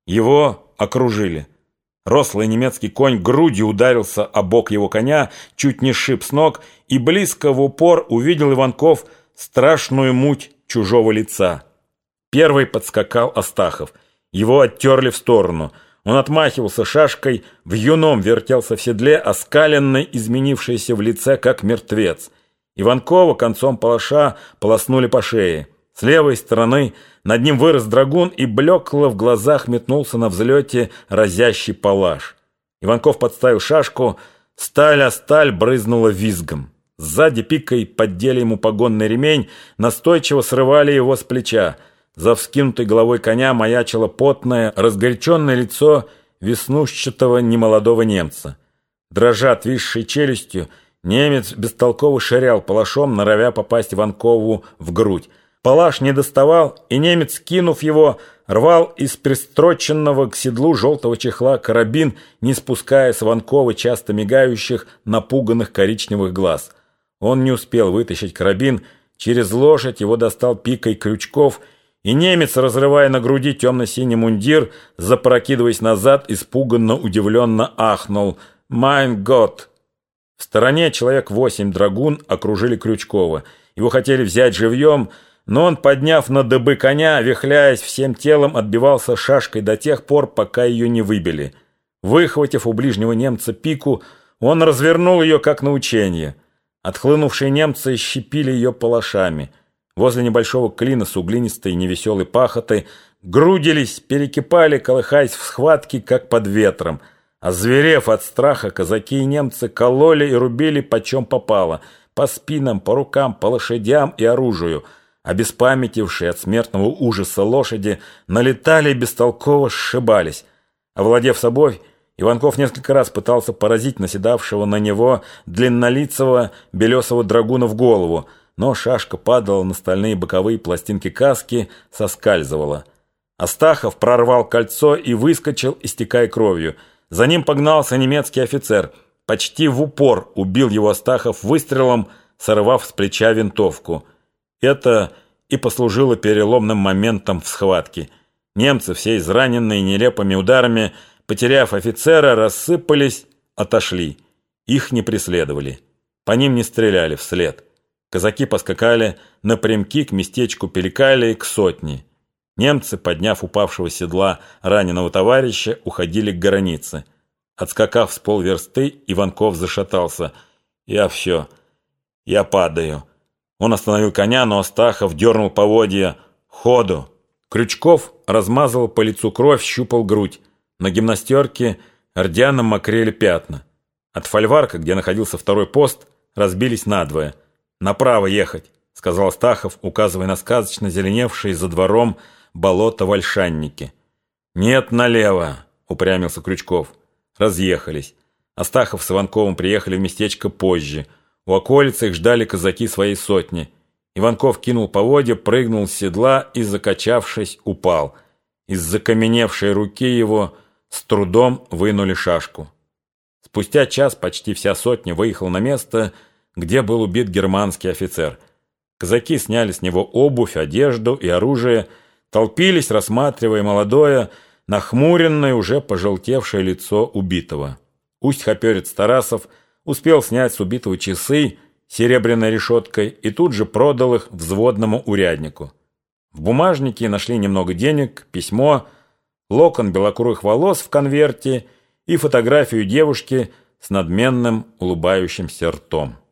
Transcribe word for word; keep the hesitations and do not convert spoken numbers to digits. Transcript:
Его окружили. Рослый немецкий конь грудью ударился о бок его коня, чуть не сшиб с ног, и близко в упор увидел Иванков страшную муть чужого лица. Первый подскакал Астахов. Его оттерли в сторону. Он отмахивался шашкой, вьюном вертелся в седле, оскаленный, изменившийся в лице, как мертвец. Иванкова концом палаша полоснули по шее. С левой стороны над ним вырос драгун и блекло в глазах метнулся на взлете разящий палаш. Иванков подставил шашку, сталь о сталь брызнула визгом. Сзади пикой поддели ему погонный ремень, настойчиво срывали его с плеча. За вскинутой головой коня маячило потное, разгоряченное лицо веснушчатого немолодого немца. Дрожа отвисшей челюстью, немец бестолково ширял палашом, норовя попасть Иванкову в грудь. Палаш не доставал, и немец, кинув его, рвал из пристроченного к седлу желтого чехла карабин, не спуская с Иванкова часто мигающих, напуганных коричневых глаз. Он не успел вытащить карабин, через лошадь его достал пикой Крючков, и немец, разрывая на груди темно-синий мундир, запрокидываясь назад, испуганно, удивленно ахнул: «Майн Гот!». В стороне человек восемь драгун окружили Крючкова. Его хотели взять живьем, но он, подняв на дыбы коня, вихляясь всем телом, отбивался шашкой до тех пор, пока ее не выбили. Выхватив у ближнего немца пику, он развернул ее, как на учение. Отхлынувшие немцы щепили ее палашами. Возле небольшого клина с углинистой невеселой пахотой грудились, перекипали, колыхаясь в схватке, как под ветром. Озверев от страха, казаки и немцы кололи и рубили почем попало, по спинам, по рукам, по лошадям и оружию. Обеспамятившие от смертного ужаса лошади налетали и бестолково сшибались. Овладев собой, Иванков несколько раз пытался поразить наседавшего на него длиннолицего белесого драгуна в голову, но шашка падала на стальные боковые пластинки каски, соскальзывала. Астахов прорвал кольцо и выскочил, истекая кровью. За ним погнался немецкий офицер. Почти в упор убил его Астахов выстрелом, сорвав с плеча винтовку. Это и послужило переломным моментом в схватке. Немцы, все израненные нелепыми ударами, потеряв офицера, рассыпались, отошли. Их не преследовали. По ним не стреляли вслед. Казаки поскакали напрямки к местечку Пеликалии, к сотне. Немцы, подняв упавшего с седла раненого товарища, уходили к границе. Отскакав с полверсты, Иванков зашатался. «Я все. Я падаю». Он остановил коня, но Астахов дернул поводья. «Ходу!». Крючков размазывал по лицу кровь, щупал грудь. На гимнастерке рдяном мокрели пятна. От фольварка, где находился второй пост, разбились надвое. «Направо ехать», — сказал Астахов, указывая на сказочно зеленевшие за двором болото в Ольшаннике. «Нет, налево», — упрямился Крючков. Разъехались. Астахов с Иванковым приехали в местечко позже. У околицы их ждали казаки своей сотни. Иванков кинул поводья, прыгнул с седла и, закачавшись, упал. Из закаменевшей руки его с трудом вынули шашку. Спустя час почти вся сотня выехала на место, где был убит германский офицер. Казаки сняли с него обувь, одежду и оружие, толпились, рассматривая молодое, нахмуренное, уже пожелтевшее лицо убитого. Усть-хоперец Тарасов успел снять с убитого часы серебряной решеткой и тут же продал их взводному уряднику. В бумажнике нашли немного денег, письмо, локон белокурых волос в конверте и фотографию девушки с надменным улыбающимся ртом.